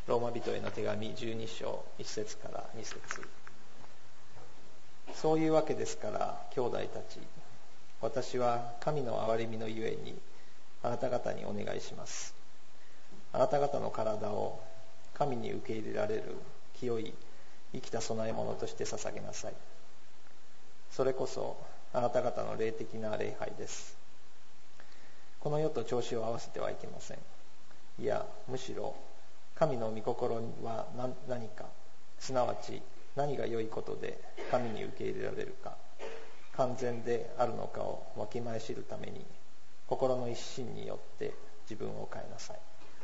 ローマ人への手紙12章1節から2節。そういうわけですから兄弟たち、私は神の憐れみのゆえにあなた方にお願いします。あなた方の体を神に受け入れられる清い生きた供え物として捧げなさい。それこそあなた方の霊的な礼拝です。この世と調子を合わせてはいけません。いや、むしろ神の御心は何か、すなわち何が良いことで神に受け入れられるか、完全であるのかをわきまえ知るために、心の一心によって自分を変えなさい。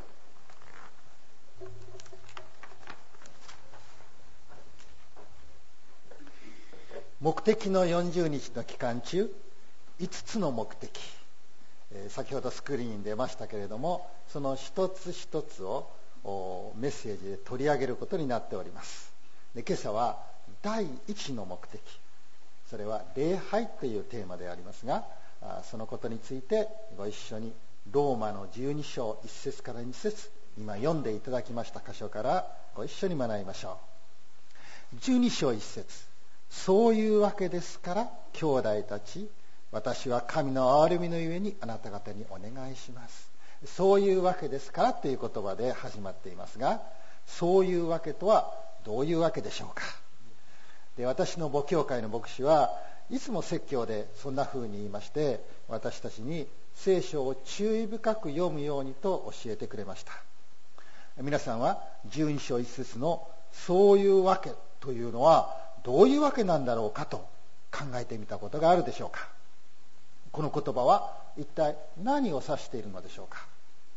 目的の40日の期間中、5つの目的、先ほどスクリーンに出ましたけれども、その一つ一つをメッセージで取り上げることになっております。で、今朝は第一の目的、それは礼拝というテーマでありますが、そのことについてご一緒にローマの12章1節から2節、今読んでいただきました箇所からご一緒に学びましょう。12章1節、そういうわけですから兄弟たち、私は神の憐れみのゆえにあなた方にお願いします。そういうわけですからという言葉で始まっていますが、そういうわけとはどういうわけでしょうか。で、私の母教会の牧師はいつも説教でそんな風に言いまして、私たちに聖書を注意深く読むようにと教えてくれました。皆さんは12章1節のそういうわけというのはどういうわけなんだろうかと考えてみたことがあるでしょうか。この言葉は一体何を指しているのでしょうか。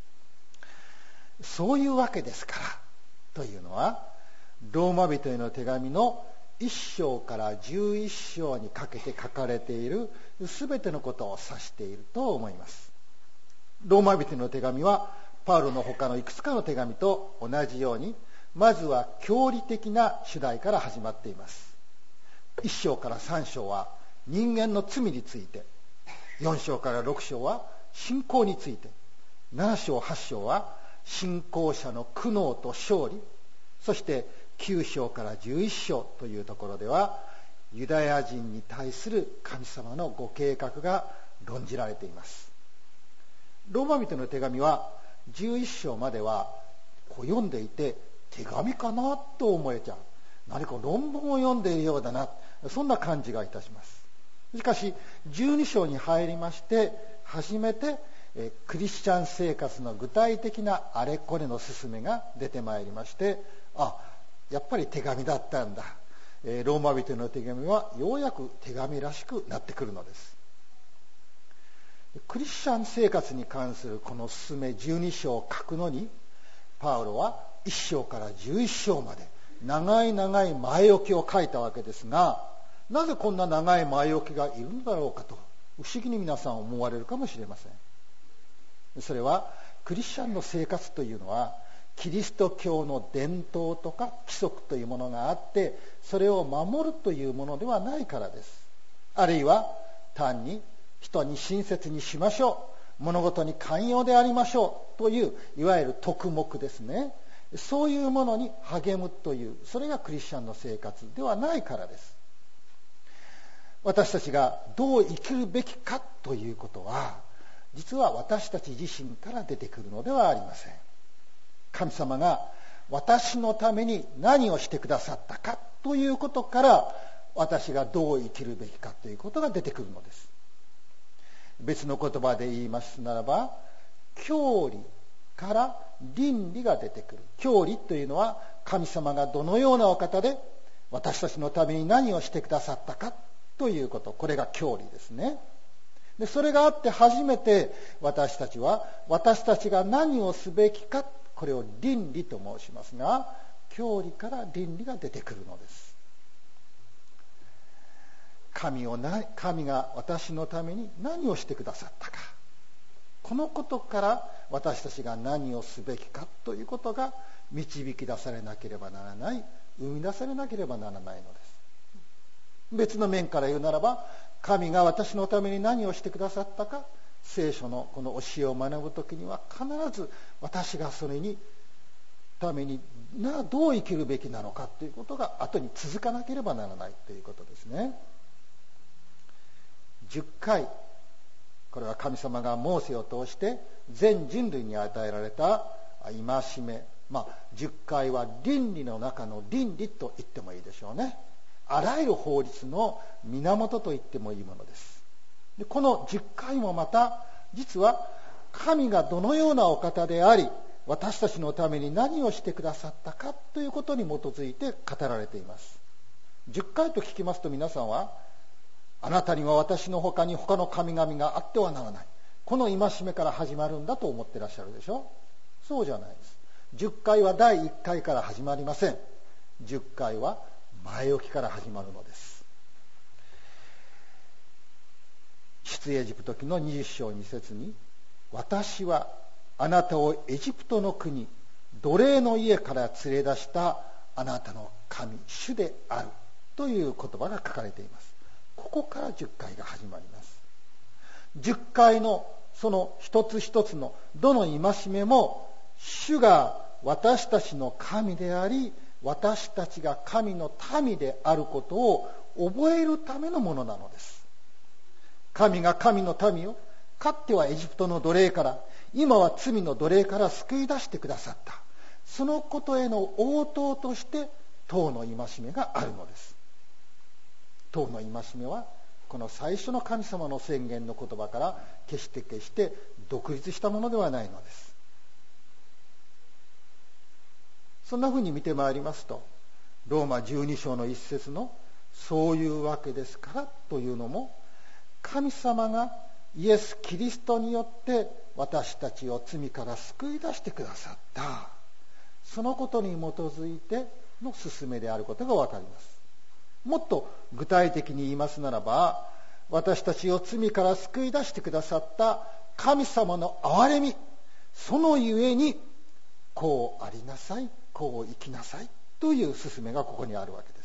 そういうわけですからというのは、ローマ人への手紙の1章から11章にかけて書かれているすべてのことを指していると思います。ローマ人への手紙はパウロの他のいくつかの手紙と同じように、まずは教理的な主題から始まっています。1章から3章は人間の罪について、4章から6章は信仰について、7章8章は信仰者の苦悩と勝利、そして9章から11章というところではユダヤ人に対する神様のご計画が論じられています。ローマ人の手紙は11章まではこう読んでいて、手紙かなと思えちゃう、何か論文を読んでいるようだな、そんな感じがいたします。しかし12章に入りまして、初めてクリスチャン生活の具体的なあれこれの進めが出てまいりまして、やっぱり手紙だったんだ、ローマ人の手紙はようやく手紙らしくなってくるのです。クリスチャン生活に関するこの進め12章を書くのに、パウロは1章から11章まで長い長い前置きを書いたわけですが、なぜこんな長い前置きがいるのだろうかと不思議に皆さん思われるかもしれません。それはクリスチャンの生活というのはキリスト教の伝統とか規則というものがあって、それを守るというものではないからです。あるいは単に人に親切にしましょう、物事に寛容でありましょうといういわゆる徳目ですね、そういうものに励むという、それがクリスチャンの生活ではないからです。私たちがどう生きるべきかということは、実は私たち自身から出てくるのではありません。神様が私のために何をしてくださったかということから、私がどう生きるべきかということが出てくるのです。別の言葉で言いますならば、教理から倫理が出てくる。教理というのは、神様がどのようなお方で私たちのために何をしてくださったかということ、これが教理ですね。で、それがあって初めて私たちは私たちが何をすべきか、これを倫理と申しますが、教理から倫理が出てくるのです。神が私のために何をしてくださったか、このことから私たちが何をすべきかということが導き出されなければならない、生み出されなければならないのです。別の面から言うならば、神が私のために何をしてくださったか、聖書のこの教えを学ぶときには必ず私がそれにためにどう生きるべきなのかということが後に続かなければならないということですね。10回、これは神様がモーセを通して全人類に与えられた戒め、10回は倫理の中の倫理と言ってもいいでしょうね。あらゆる法律の源と言ってもいいものです。でこの10回もまた実は神がどのようなお方であり、私たちのために何をしてくださったかということに基づいて語られています。10回と聞きますと、皆さんはあなたには私の他に他の神々があってはならない、この戒めから始まるんだと思ってらっしゃるでしょ。そうじゃないです。10回は第1回から始まりません。10回は前置きから始まるのです。出エジプト記の20章2節に、私はあなたをエジプトの国、奴隷の家から連れ出したあなたの神、主であるという言葉が書かれています。ここから10回が始まります。10回のその一つ一つのどの戒めも、主が私たちの神であり、私たちが神の民であることを覚えるためのものなのです。神が神の民を、かつてはエジプトの奴隷から、今は罪の奴隷から救い出してくださった。そのことへの応答として10の戒めがあるのです。10の戒めはこの最初の神様の宣言の言葉から決して独立したものではないのです。そんなふうに見てまいりますと、ローマ12章の一節のそういうわけですからというのも、神様がイエス・キリストによって私たちを罪から救い出してくださった、そのことに基づいての勧めであることが分かります。もっと具体的に言いますならば、私たちを罪から救い出してくださった神様の憐れみ、そのゆえにこうありなさい、こう生きなさいという勧めがここにあるわけです。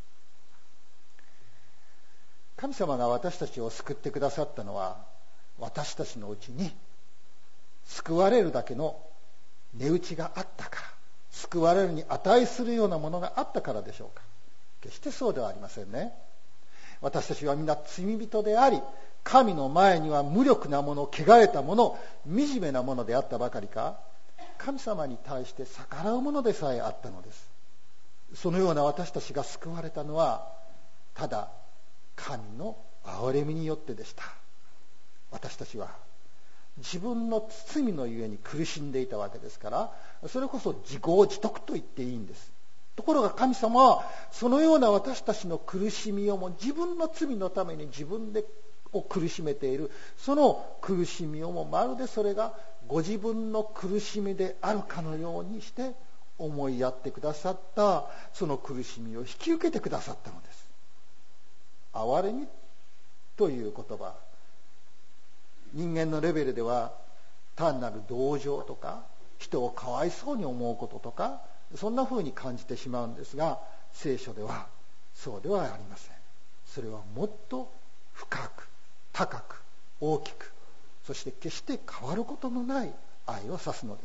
神様が私たちを救ってくださったのは、私たちのうちに救われるだけの値打ちがあったから、救われるに値するようなものがあったからでしょうか。決してそうではありませんね。私たちはみんな罪人であり、神の前には無力なもの、汚れたもの、惨めなものであったばかりか、神様に対して逆らうものでさえあったのです。そのような私たちが救われたのは、ただ神の憐れみによってでした。私たちは自分の罪のゆえに苦しんでいたわけですから、それこそ自業自得と言っていいんです。ところが神様はそのような私たちの苦しみをも、自分の罪のために自分を苦しめているその苦しみをも、まるでそれがご自分の苦しみであるかのようにして思いやってくださった、その苦しみを引き受けてくださったのです。憐れみという言葉、人間のレベルでは単なる同情とか、人をかわいそうに思うこととか、そんな風に感じてしまうんですが、聖書ではそうではありません。それはもっと深く、高く、大きく、そして決して変わることのない愛を指すのです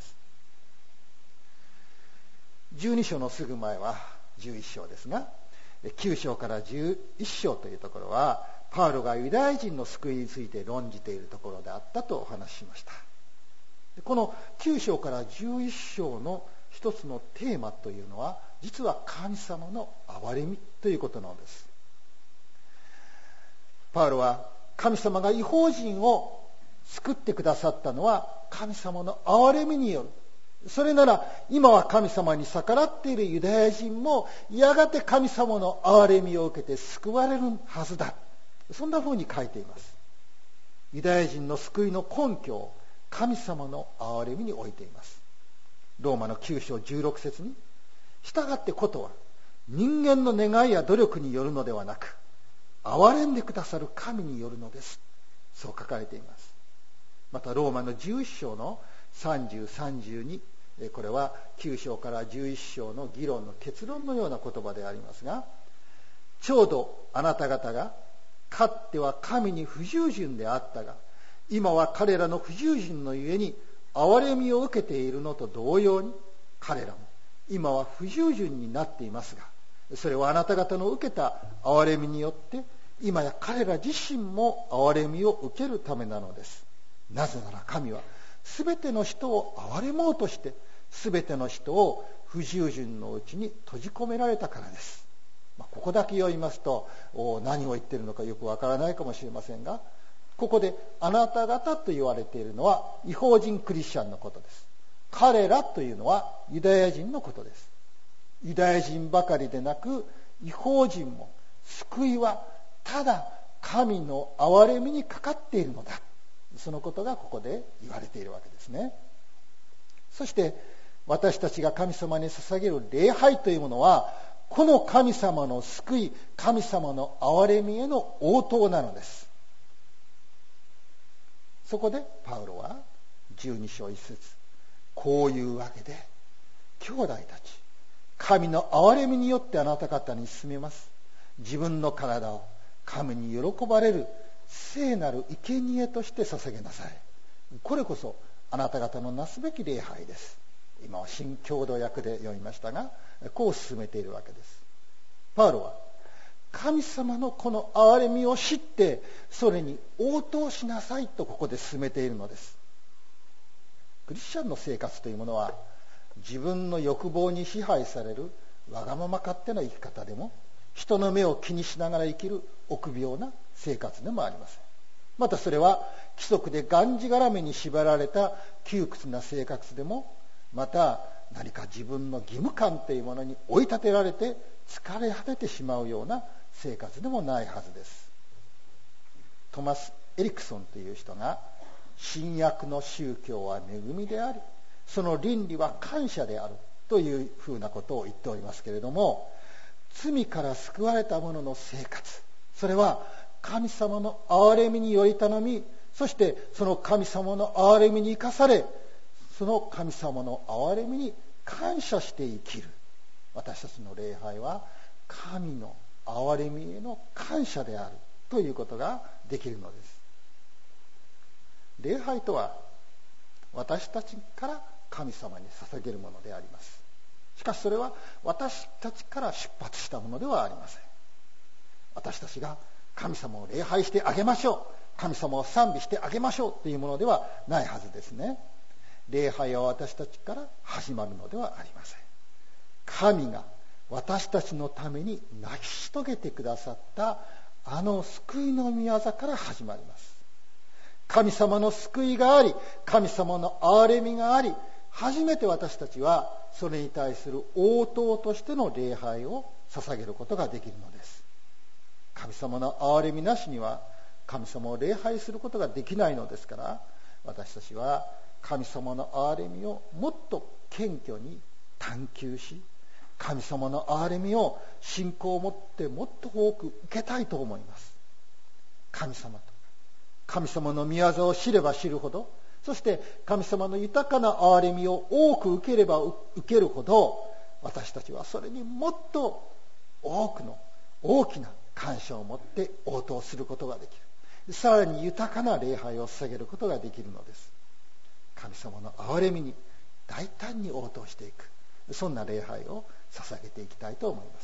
。12章のすぐ前は11章ですが、9章から11章というところは、パウロがユダヤ人の救いについて論じているところであったとお話ししました。この9章から11章の一つのテーマというのは、実は神様の憐れみということなのです。パウロは神様が異邦人を救ってくださったのは神様の憐れみによる。それなら今は神様に逆らっているユダヤ人もやがて神様の憐れみを受けて救われるはずだ。そんな風に書いています。ユダヤ人の救いの根拠を神様の憐れみに置いています。ローマの9章16節に、従ってことは人間の願いや努力によるのではなく、憐れんでくださる神によるのです。そう書かれています。またローマの11章の30、32、これは9章から11章の議論の結論のような言葉でありますが、ちょうどあなた方がかつては神に不従順であったが、今は彼らの不従順のゆえに憐れみを受けているのと同様に、 彼らも今は不従順になっていますが、それはあなた方の受けた憐れみによって今や彼ら自身も憐れみを受けるためなのです。なぜなら神はすべての人を憐れもうとしてすべての人を不従順のうちに閉じ込められたからです。ここだけ読みますと何を言っているのかよくわからないかもしれませんが、ここであなた方と言われているのは異邦人クリスチャンのことです。彼らというのはユダヤ人のことです。ユダヤ人ばかりでなく異邦人も救いはただ神の憐れみにかかっているのだ、そのことがここで言われているわけですね。そして私たちが神様に捧げる礼拝というものはこの神様の救い、神様の憐れみへの応答なのです。そこでパウロは12章1節、こういうわけで兄弟たち、神の憐れみによってあなた方に勧めます。自分の体を神に喜ばれる聖なる生贄として捧げなさい。これこそあなた方のなすべき礼拝です。今は新共同訳で読みましたが、こう進めているわけです。パウロは神様のこの憐れみを知ってそれに応答しなさいとここで進めているのです。クリスチャンの生活というものは自分の欲望に支配されるわがまま勝手な生き方でも、人の目を気にしながら生きる臆病な生活でもありません。またそれは規則でがんじがらめに縛られた窮屈な生活でも、また何か自分の義務感というものに追い立てられて疲れ果ててしまうような生活でもないはずです。トマス・エリクソンという人が、新約の宗教は恵みでありその倫理は感謝であるというふうなことを言っておりますけれども、罪から救われた者の生活、それは神様の憐れみにより頼み、そしてその神様の憐れみに生かされ、その神様の憐れみに感謝して生きる。私たちの礼拝は神の憐れみへの感謝であるということができるのです。礼拝とは私たちから神様に捧げるものであります。しかしそれは私たちから出発したものではありません。私たちが神様を礼拝してあげましょう、神様を賛美してあげましょうというものではないはずですね。礼拝は私たちから始まるのではありません。神が私たちのために成し遂げてくださったあの救いの御業から始まります。神様の救いがあり、神様の憐れみがあり、初めて私たちはそれに対する応答としての礼拝を捧げることができるのです。神様の憐れみなしには神様を礼拝することができないのですから、私たちは神様の憐れみをもっと謙虚に探求し、神様の憐れみを信仰を持ってもっと多く受けたいと思います。神様の御業を知れば知るほど、そして神様の豊かな憐れみを多く受ければ受けるほど、私たちはそれにもっと多くの大きな感謝を持って応答することができる。さらに豊かな礼拝を捧げることができるのです。神様の憐れみに大胆に応答していく、そんな礼拝を捧げていきたいと思います。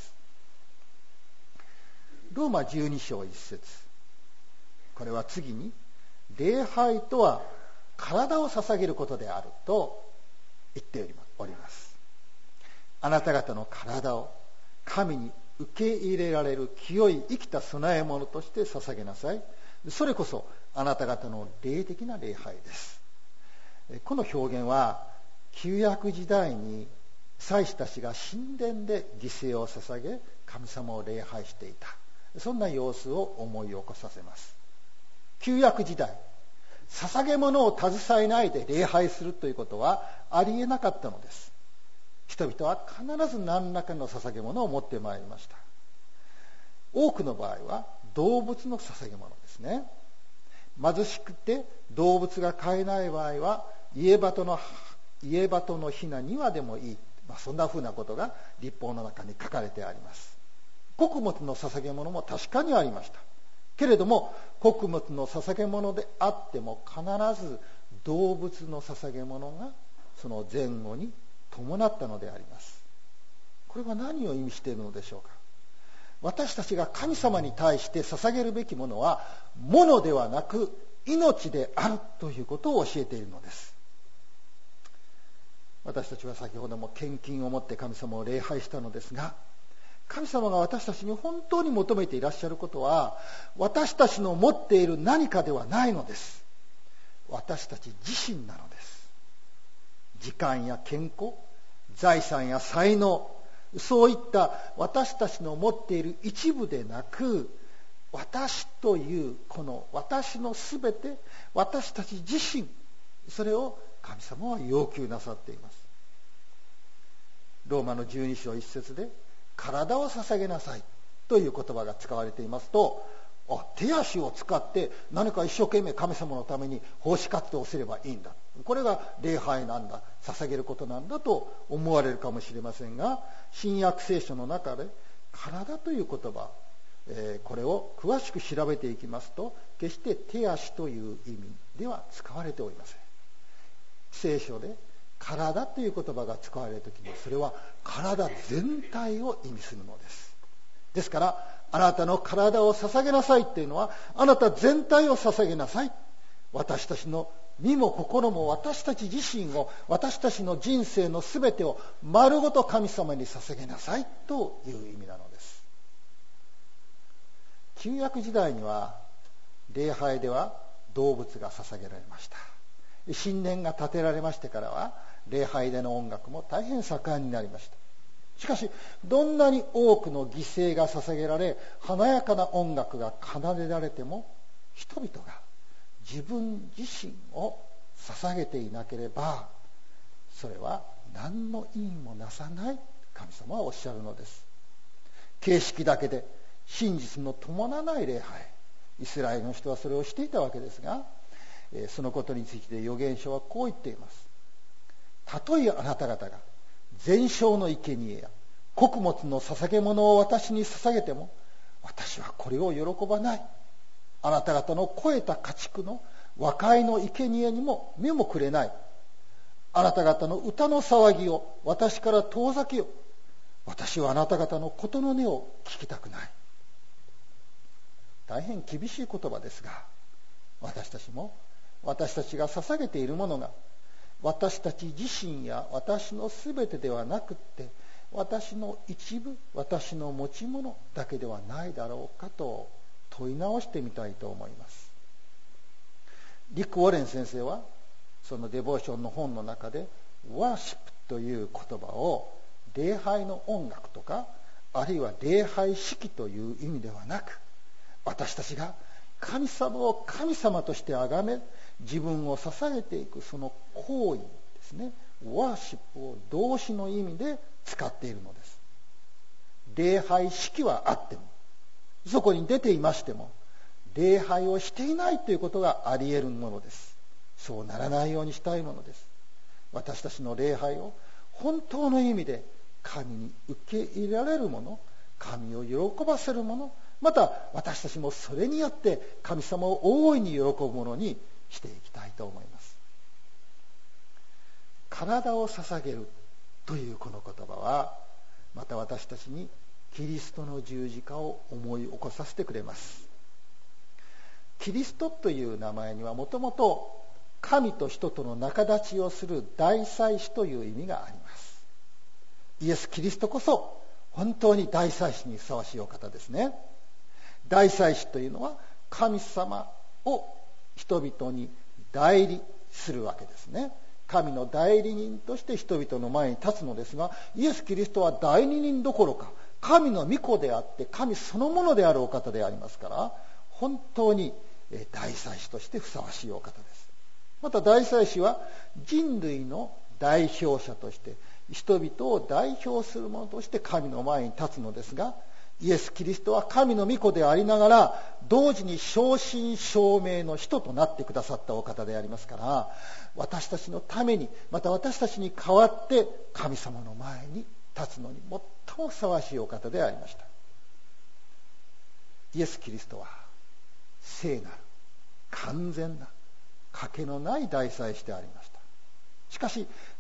ローマ12章1節、これは次に礼拝とは体を捧げることであると言っております。あなた方の体を神に受け入れられる清い生きた供え物として捧げなさい。それこそあなた方の霊的な礼拝です。この表現は旧約時代に祭司たちが神殿で犠牲を捧げ神様を礼拝していた、そんな様子を思い起こさせます。旧約時代、捧げ物を携えないで礼拝するということはありえなかったのです。人々は必ず何らかの捧げ物を持ってまいりました。多くの場合は動物の捧げ物ですね。貧しくて動物が飼えない場合は家鳩の雛2羽でもいい、そんなふうなことが律法の中に書かれてあります。穀物の捧げ物も確かにありましたけれども、穀物の捧げ物であっても必ず動物の捧げ物がその前後に伴ったのであります。これは何を意味しているのでしょうか。私たちが神様に対して捧げるべきものは物ではなく命であるということを教えているのです。私たちは先ほども献金をもって神様を礼拝したのですが、神様が私たちに本当に求めていらっしゃることは私たちの持っている何かではないのです。私たち自身なのです。時間や健康、財産や才能、そういった私たちの持っている一部でなく、私というこの私のすべて、私たち自身、それを神様は要求なさっています。ローマの12章1節で体を捧げなさいという言葉が使われていますと、手足を使って何か一生懸命神様のために奉仕活動をすればいいんだ、これが礼拝なんだ、捧げることなんだと思われるかもしれませんが、新約聖書の中で体という言葉、これを詳しく調べていきますと、決して手足という意味では使われておりません。聖書で体という言葉が使われるときに、それは体全体を意味するのです。ですから、あなたの体を捧げなさいっていうのは、あなた全体を捧げなさい。私たちの身も心も、私たち自身を、私たちの人生のすべてを丸ごと神様に捧げなさいという意味なのです。旧約時代には礼拝では動物が捧げられました。神殿が建てられましてからは礼拝での音楽も大変盛んになりました。しかしどんなに多くの犠牲が捧げられ、華やかな音楽が奏でられても、人々が自分自身を捧げていなければ、それは何の意味もなさない、神様はおっしゃるのです。形式だけで真実の伴わない礼拝、イスラエルの人はそれをしていたわけですが、そのことについて預言書はこう言っています。たとえあなた方が全焼の生贄や穀物の捧げ物を私に捧げても、私はこれを喜ばない。あなた方の肥えた家畜の和解の生贄にも目もくれない。あなた方の歌の騒ぎを私から遠ざけよ。私はあなた方のことの音を聞きたくない。大変厳しい言葉ですが、私たちも私たちが捧げているものが私たち自身や私のすべてではなくって、私の一部、私の持ち物だけではないだろうかと問い直してみたいと思います。リック・ウォレン先生はそのデボーションの本の中で、ワーシップという言葉を礼拝の音楽とか、あるいは礼拝式という意味ではなく、私たちが神様を神様として崇め、自分を捧げていくその行為ですね、ワーシップを動詞の意味で使っているのです。礼拝式はあっても、そこに出ていましても、礼拝をしていないということがあり得るものです。そうならないようにしたいものです。私たちの礼拝を本当の意味で神に受け入れられるもの、神を喜ばせるもの、また私たちもそれによって神様を大いに喜ぶものにしていきたいと思います。体を捧げるというこの言葉は、また私たちにキリストの十字架を思い起こさせてくれます。キリストという名前にはもともと神と人との仲立ちをする大祭司という意味があります。イエス・キリストこそ本当に大祭司にふさわしいお方ですね。大祭司というのは神様を人々に代理するわけですね。神の代理人として人々の前に立つのですが、イエス・キリストは代理人どころか神の御子であって神そのものであるお方でありますから、本当に大祭司としてふさわしいお方です。また大祭司は人類の代表者として、人々を代表する者として神の前に立つのですが、イエス・キリストは神の御子でありながら、同時に正真正銘の人となってくださったお方でありますから、私たちのために、また私たちに代わって神様の前に立つのに最もふさわしいお方でありました。イエス・キリストは聖なる完全な、賭けのない大祭司でありました。しかし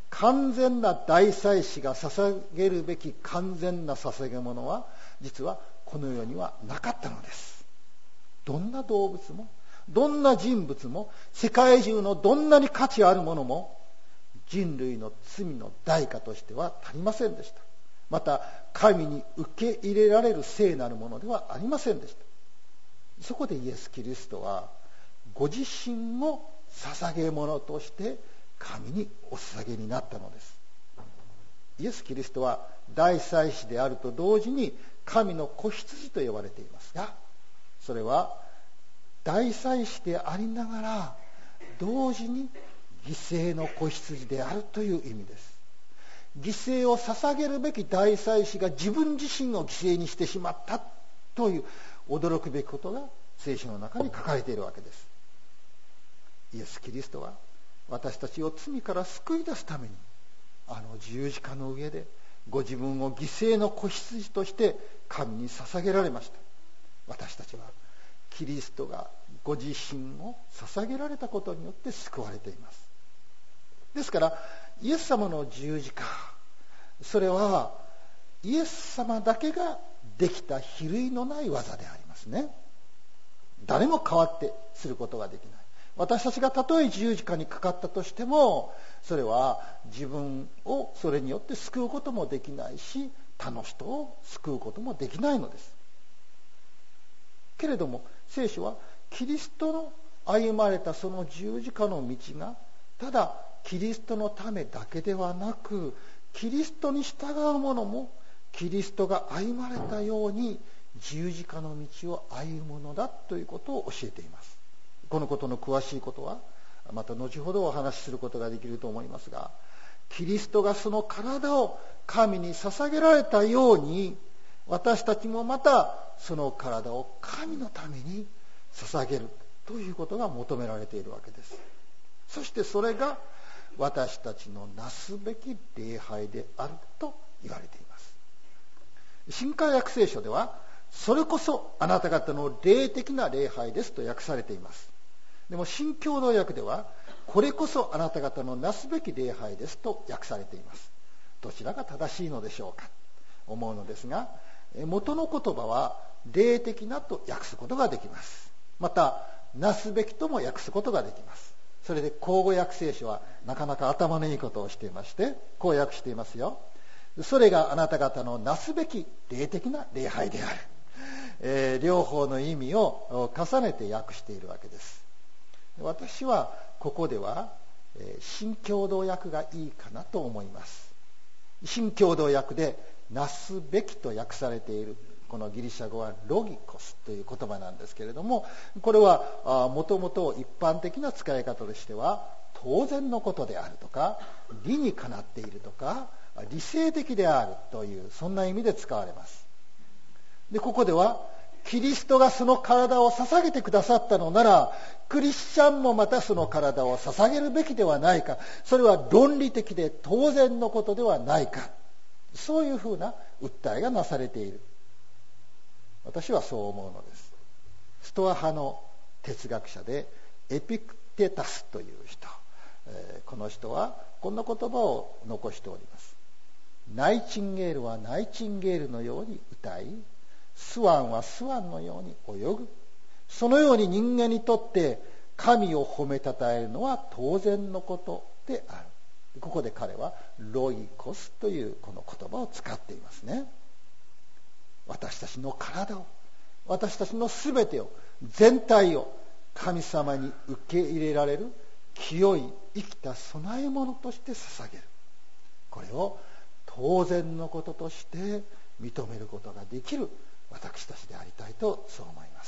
完全な大祭司が捧げるべき完全な捧げ物は実はこの世にはなかったのです。どんな動物もどんな人物も世界中のどんなに価値あるものも人類の罪の代価としては足りませんでした。また神に受け入れられる聖なるものではありませんでした。そこでイエス・キリストはご自身を捧げ物として神にお捧げになったのです。イエス・キリストは大祭司であると同時に神の子羊と呼ばれていますが、それは大祭司でありながら同時に犠牲の子羊であるという意味です。犠牲を捧げるべき大祭司が自分自身を犠牲にしてしまったという驚くべきことが聖書の中に書かれているわけです。イエス・キリストは私たちを罪から救い出すために十字架の上でご自分を犠牲の子羊として神に捧げられました。私たちはキリストがご自身を捧げられたことによって救われています。ですからイエス様の十字架、それはイエス様だけができた比類のない技でありますね。誰も代わってすることができない。私たちがたとえ十字架にかかったとしても、それは自分をそれによって救うこともできないし、他の人を救うこともできないのです。けれども聖書はキリストの歩まれたその十字架の道がただキリストのためだけではなく、キリストに従う者もキリストが歩まれたように十字架の道を歩むのだということを教えています。このことの詳しいことはまた後ほどお話しすることができると思いますが、キリストがその体を神に捧げられたように、私たちもまたその体を神のために捧げるということが求められているわけです。そしてそれが私たちのなすべき礼拝であると言われています。新海訳聖書ではそれこそあなた方の霊的な礼拝ですと訳されています。でも新共同訳ではこれこそあなた方のなすべき礼拝ですと訳されています。どちらが正しいのでしょうか思うのですが、元の言葉は霊的なと訳すことができます。またなすべきとも訳すことができます。それで口語訳聖書はなかなか頭のいいことをしていまして、こう訳していますよ。それがあなた方のなすべき霊的な礼拝である。両方の意味を重ねて訳しているわけです。私はここでは新共同訳がいいかなと思います。新共同訳でなすべきと訳されているこのギリシャ語はロギコスという言葉なんですけれども、これはもともと一般的な使い方としては当然のことであるとか、理にかなっているとか、理性的であるというそんな意味で使われます。でここではキリストがその体を捧げてくださったのなら、クリスチャンもまたその体を捧げるべきではないか、それは論理的で当然のことではないか、そういうふうな訴えがなされている。私はそう思うのです。ストア派の哲学者でエピクテタスという人、この人はこんな言葉を残しております。ナイチンゲールはナイチンゲールのように歌い、スワンはスワンのように泳ぐ。そのように人間にとって神を褒めたたえるのは当然のことである。ここで彼はロイコスというこの言葉を使っていますね。私たちの体を、私たちのすべてを、全体を神様に受け入れられる清い生きた供え物として捧げる。これを当然のこととして認めることができる私たちでありたいとそう思います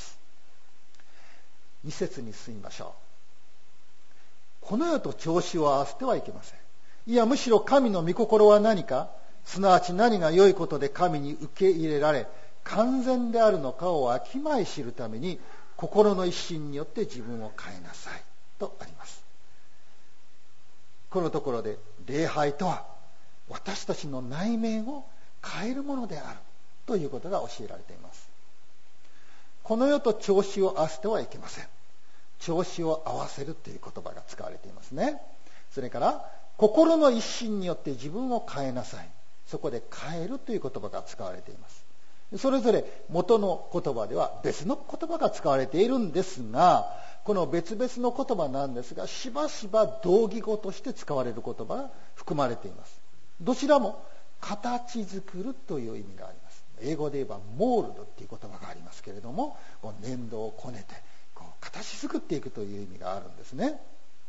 。2節に進みましょう。この世と調子を合わせてはいけません。いやむしろ神の御心は何か、すなわち何が良いことで神に受け入れられ完全であるのかをわきまえ知るために、心の一心によって自分を変えなさいとあります。このところで礼拝とは私たちの内面を変えるものであるということが教えられています。この世と調子を合わせてはいけません。調子を合わせるという言葉が使われていますね。それから心の一心によって自分を変えなさい。そこで変えるという言葉が使われています。それぞれ元の言葉では別の言葉が使われているんですが、この別々の言葉なんですが、しばしば同義語として使われる言葉が含まれています。どちらも形作るという意味があります。英語で言えばモールドっていう言葉がありますけれども、粘土をこねて形作っていくという意味があるんですね。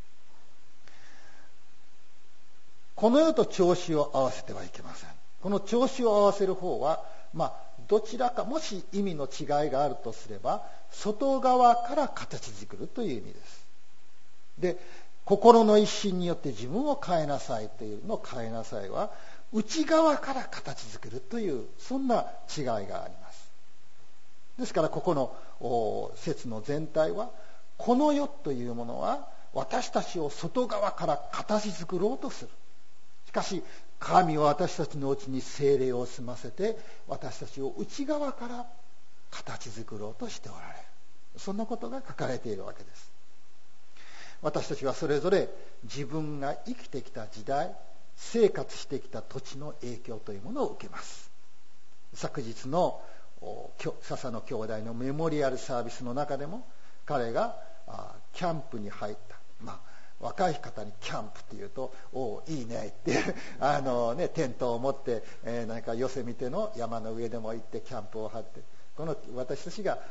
この世と調子を合わせてはいけません。この調子を合わせる方は、どちらか、もし意味の違いがあるとすれば、外側から形作るという意味です。で、心の一心によって自分を変えなさいというのを変えなさいは、内側から形作るという、そんな違いがあります。ですから、ここの説の全体は、この世というものは、私たちを外側から形作ろうとする。しかし、神は私たちのうちに聖霊を住ませて、私たちを内側から形作ろうとしておられる。そんなことが書かれているわけです。私たちはそれぞれ自分が生きてきた時代、生活してきた土地の影響というものを受けます。昨日の笹野兄弟のメモリアルサービスの中でも、彼がキャンプに入った。若い方にキャンプっていうと、いいねってテントを持って、何かヨセミテの山の上でも行ってキャンプを張って、この私たちが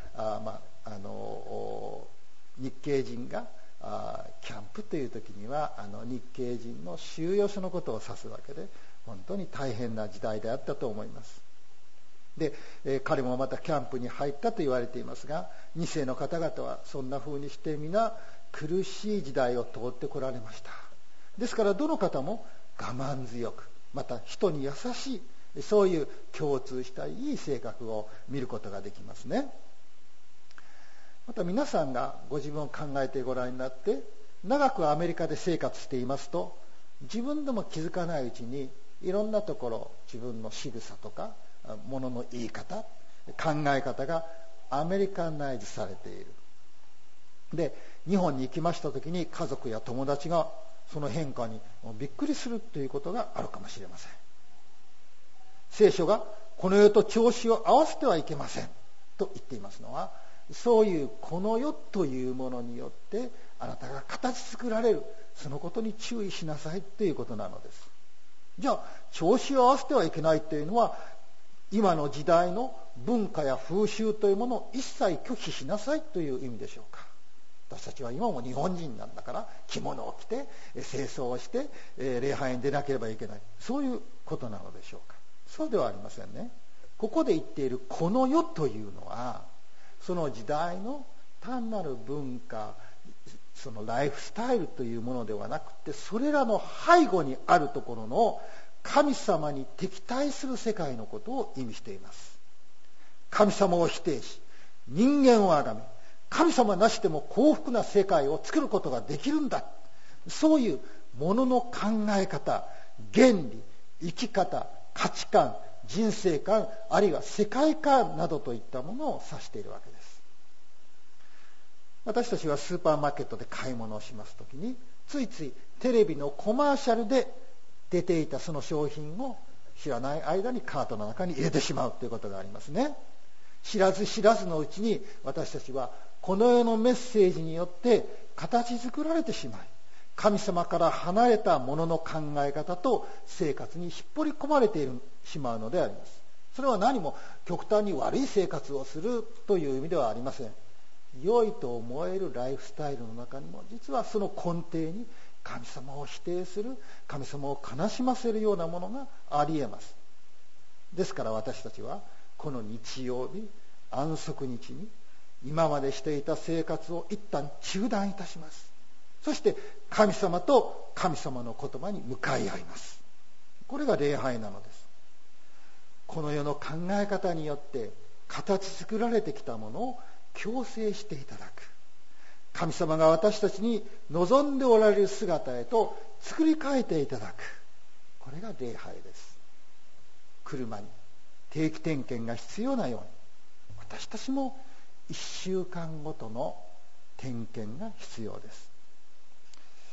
日系人がキャンプという時には日系人の収容所のことを指すわけで、本当に大変な時代であったと思います。で、彼もまたキャンプに入ったと言われていますが、2世の方々はそんな風にして皆苦しい時代を通ってこられました。ですからどの方も我慢強く、また人に優しい、そういう共通したいい性格を見ることができますね。また皆さんがご自分を考えてご覧になって、長くアメリカで生活していますと、自分でも気づかないうちにいろんなところ、自分の仕草とか物の言い方、考え方がアメリカナイズされている。で、日本に行きました時に家族や友達がその変化にびっくりするということがあるかもしれません。聖書がこの世と調子を合わせてはいけませんと言っていますのは、そういうこの世というものによってあなたが形作られる、そのことに注意しなさいということなのです。じゃあ調子を合わせてはいけないというのは、今の時代の文化や風習というものを一切拒否しなさいという意味でしょうか。私たちは今も日本人なんだから着物を着て清掃をして礼拝に出なければいけない、そういうことなのでしょうか。そうではありませんね。ここで言っているこの世というのは、その時代の単なる文化、そのライフスタイルというものではなくて、それらの背後にあるところの神様に敵対する世界のことを意味しています。神様を否定し、人間を崇め、神様なしでも幸福な世界を作ることができるんだ、そういうものの考え方、原理、生き方、価値観、人生観、あるいは世界観などといったものを指しているわけです。私たちはスーパーマーケットで買い物をしますときに、ついついテレビのコマーシャルで出ていたその商品を知らない間にカートの中に入れてしまうということがありますね。知らず知らずのうちに私たちはこの世のメッセージによって形作られてしまい、神様から離れたものの考え方と生活に引っ張り込まれてしまうのであります。それは何も極端に悪い生活をするという意味ではありません。良いと思えるライフスタイルの中にも、実はその根底に神様を否定する、神様を悲しませるようなものがあり得ます。ですから私たちはこの日曜日、安息日に今までしていた生活を一旦中断いたします。そして神様と神様の言葉に向かい合います。これが礼拝なのです。この世の考え方によって形作られてきたものを強制していただく、神様が私たちに望んでおられる姿へと作り変えていただく、これが礼拝です。車に定期点検が必要なように、私たちも1週間ごとの点検が必要です。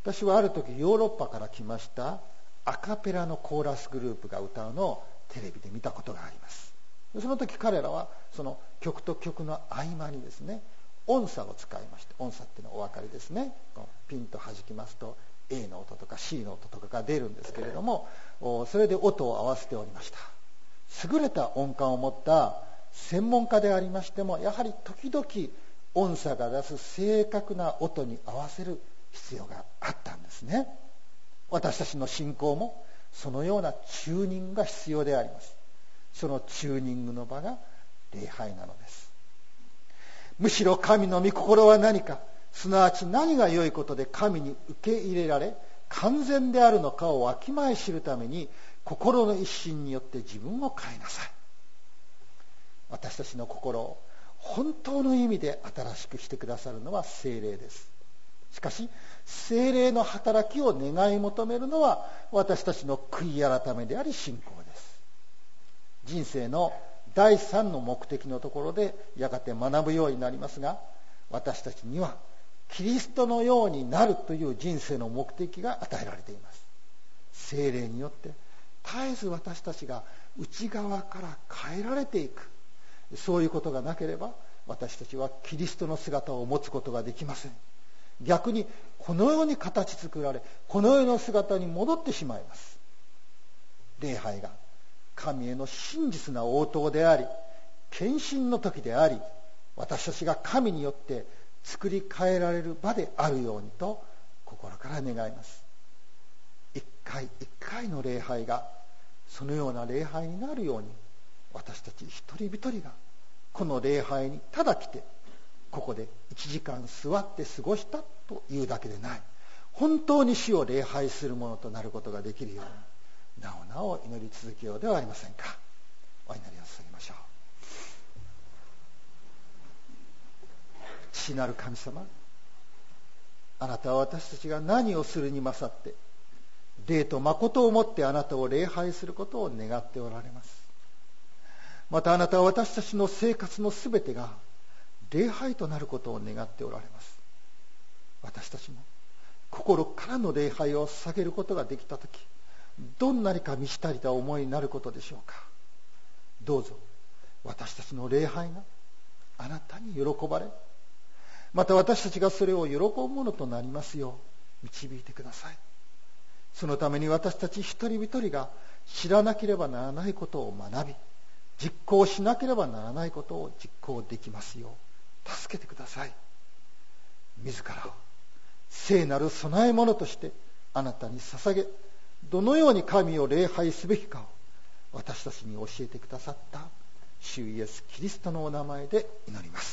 私はある時ヨーロッパから来ましたアカペラのコーラスグループが歌うのをテレビで見たことがあります。その時彼らはその曲と曲の合間にですね、音叉を使いまして、音叉っていうのはお分かりですね。ピンと弾きますと A の音とか C の音とかが出るんですけれども、それで音を合わせておりました。優れた音感を持った専門家でありましても、やはり時々音叉が出す正確な音に合わせる必要があったんですね。私たちの信仰もそのようなチューニングが必要であります。そのチューニングの場が礼拝なのです。むしろ神の御心は何か、すなわち何が良いことで神に受け入れられ完全であるのかをわきまえ知るために、心の一心によって自分を変えなさい。私たちの心を本当の意味で新しくしてくださるのは聖霊です。しかし聖霊の働きを願い求めるのは私たちの悔い改めであり信仰です。人生の第三の目的のところでやがて学ぶようになりますが、私たちにはキリストのようになるという人生の目的が与えられています。聖霊によって絶えず私たちが内側から変えられていく、そういうことがなければ私たちはキリストの姿を持つことができません。逆にこのように形作られ、この世の姿に戻ってしまいます。礼拝が神への真実な応答であり、献身の時であり、私たちが神によって作り変えられる場であるようにと心から願います。一回一回の礼拝がそのような礼拝になるように、私たち一人一人がこの礼拝にただ来てここで1時間座って過ごしたというだけでない、本当に主を礼拝するものとなることができるように、なおなお祈り続けようではありませんか。お祈りを捧げましょう。父なる神様、あなたは私たちが何をするに勝って霊と誠をもってあなたを礼拝することを願っておられます。またあなたは私たちの生活のすべてが礼拝となることを願っておられます。私たちも心からの礼拝を捧げることができたとき、どんなにか満ち足りた思いになることでしょうか。どうぞ私たちの礼拝があなたに喜ばれ、また私たちがそれを喜ぶものとなりますよう導いてください。そのために私たち一人一人が知らなければならないことを学び、実行しなければならないことを実行できますよう助けてください。自らを聖なる供え物としてあなたに捧げ、どのように神を礼拝すべきかを私たちに教えてくださった主イエスキリストのお名前で祈ります。